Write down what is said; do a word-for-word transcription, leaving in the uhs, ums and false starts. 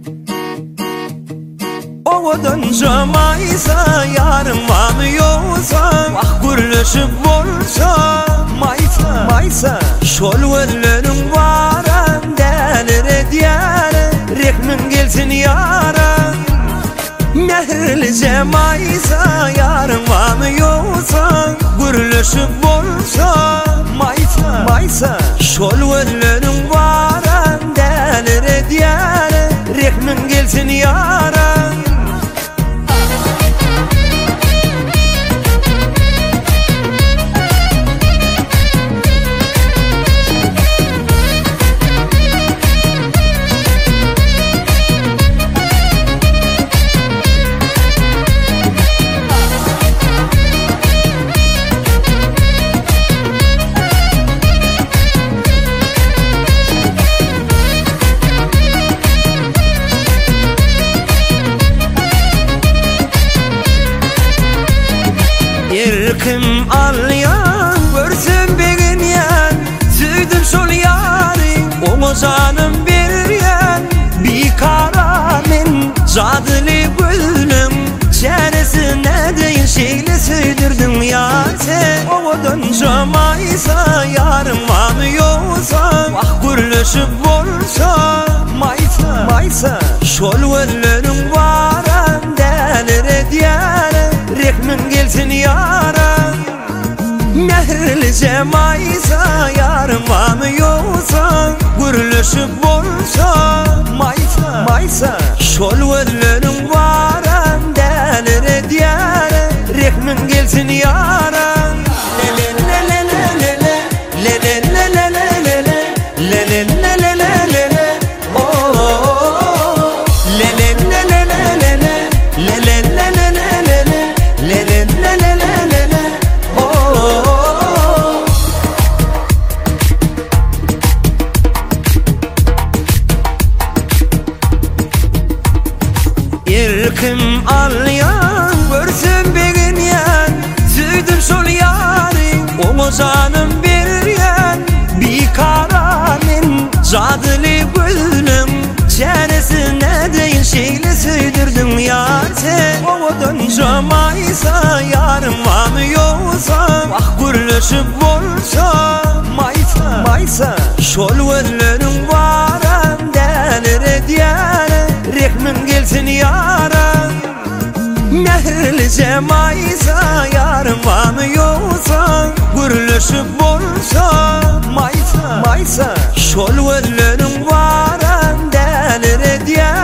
Oğudunca maysa yarım var mı yoksa vah gürleşip olsa maysa maysa şol öllerin varan delire diyare rekmin gelsin yara Mehrlice maysa yarım var mı yoksa gürleşip olsa maysa maysa şol öllerin varan delire diyare rekmin gelsin yara Yırkım alyan, görsün begin yan Süydüm şol yari, onu canım bir yan Bir karamin, cadili gülüm Çaresine deyin şeyle süydürdüm yar sen Oğudunca maysa, yarım var mı yoksa Vah gürleşip olsa, maysa, maysa Şol öllerin varan, delire diyare Rekmin gelsin yara Mehrlice maysa yarım var mı yoksa gürleşip olsa maysa maysa şol öllerin varan delire diyare rekmin gelsin yara le le le le le le le le le le le le le le le le le oh le le le le le le le le le Yırkım alyan, görsün begin yan Süydüm şol yari, onu canım bir yan Bir karamin, cadili gülüm Çaresine deyin şeyle süydürdüm yar sen Oğudunca maysa, yarım var mı yoksa Vah gürleşip olsa, maysa, maysa Şol öllerin varan, delire diyare Rekmin gelsin yara Mehrlice maysa yarım var mı yoksa gürleşip olsa maysa maysa şol öllerin varan delire diye